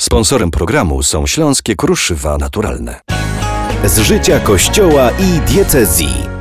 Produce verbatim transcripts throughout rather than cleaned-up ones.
Sponsorem programu są Śląskie Kruszywa Naturalne. Z życia Kościoła i diecezji.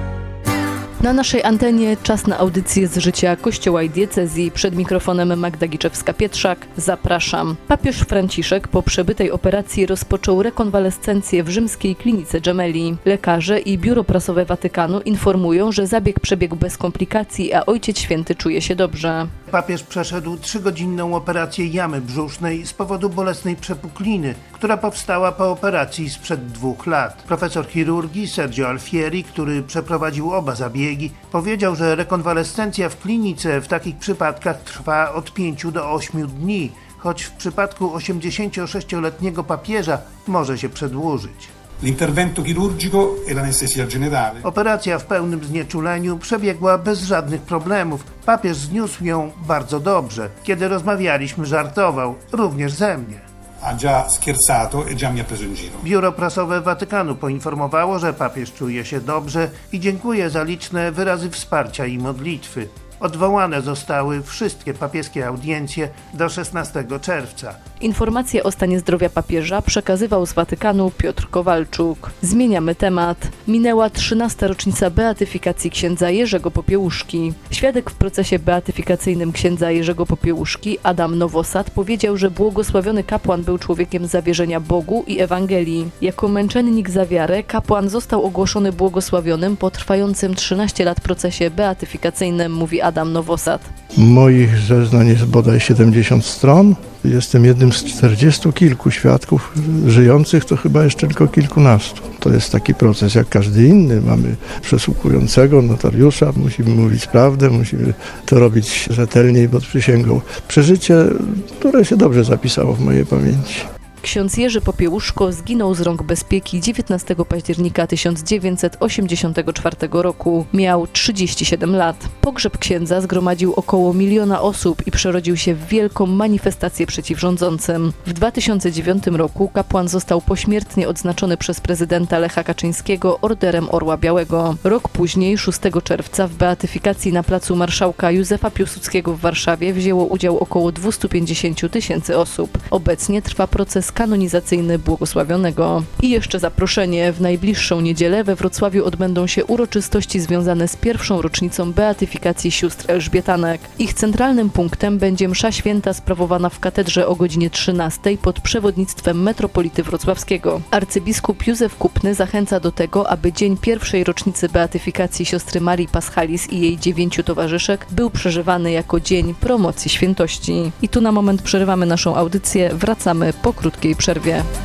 Na naszej antenie czas na audycję z życia Kościoła i diecezji. Przed mikrofonem Magda Giczewska-Pietrzak. Zapraszam. Papież Franciszek po przebytej operacji rozpoczął rekonwalescencję w rzymskiej klinice Gemelli. Lekarze i biuro prasowe Watykanu informują, że zabieg przebiegł bez komplikacji, a Ojciec Święty czuje się dobrze. Papież przeszedł trzygodzinną operację jamy brzusznej z powodu bolesnej przepukliny, która powstała po operacji sprzed dwóch lat. Profesor chirurgii Sergio Alfieri, który przeprowadził oba zabiegi, powiedział, że rekonwalescencja w klinice w takich przypadkach trwa od pięciu do ośmiu dni, choć w przypadku osiemdziesięciosześcioletniego papieża może się przedłużyć. L'intervento chirurgico e l'anestesia generale. Operacja w pełnym znieczuleniu przebiegła bez żadnych problemów. Papież zniósł ją bardzo dobrze. Kiedy rozmawialiśmy, żartował, również ze mnie. Ha già scherzato e già mi ha preso in giro. Biuro prasowe Watykanu poinformowało, że papież czuje się dobrze i dziękuję za liczne wyrazy wsparcia i modlitwy. Odwołane zostały wszystkie papieskie audiencje do szesnastego czerwca. Informacje o stanie zdrowia papieża przekazywał z Watykanu Piotr Kowalczuk. Zmieniamy temat. Minęła trzynasta rocznica beatyfikacji księdza Jerzego Popiełuszki. Świadek w procesie beatyfikacyjnym księdza Jerzego Popiełuszki, Adam Nowosad, powiedział, że błogosławiony kapłan był człowiekiem zawierzenia Bogu i Ewangelii. Jako męczennik za wiarę kapłan został ogłoszony błogosławionym po trwającym trzynaście lat procesie beatyfikacyjnym, mówi Adam Nowosad. Moich zeznań jest bodaj siedemdziesiąt stron. Jestem jednym z czterdziestu kilku świadków żyjących, to chyba jeszcze tylko kilkunastu. To jest taki proces jak każdy inny. Mamy przesłuchującego notariusza, musimy mówić prawdę, musimy to robić rzetelnie i pod przysięgą. Przeżycie, które się dobrze zapisało w mojej pamięci. Ksiądz Jerzy Popiełuszko zginął z rąk bezpieki dziewiętnastego października tysiąc dziewięćset osiemdziesiątego czwartego roku. Miał trzydzieści siedem lat. Pogrzeb księdza zgromadził około miliona osób i przerodził się w wielką manifestację przeciw rządzącym. W dwa tysiące dziewiątym roku kapłan został pośmiertnie odznaczony przez prezydenta Lecha Kaczyńskiego Orderem Orła Białego. Rok później, szóstego czerwca, w beatyfikacji na placu Marszałka Józefa Piłsudskiego w Warszawie wzięło udział około dwieście pięćdziesiąt tysięcy osób. Obecnie trwa proces kanonizacyjny błogosławionego. I jeszcze zaproszenie. W najbliższą niedzielę we Wrocławiu odbędą się uroczystości związane z pierwszą rocznicą beatyfikacji sióstr Elżbietanek. Ich centralnym punktem będzie msza święta sprawowana w katedrze o godzinie trzynastej pod przewodnictwem metropolity wrocławskiego. Arcybiskup Józef Kupny zachęca do tego, aby dzień pierwszej rocznicy beatyfikacji siostry Marii Paschalis i jej dziewięciu towarzyszek był przeżywany jako dzień promocji świętości. I tu na moment przerywamy naszą audycję, wracamy po krótkiej przerwie.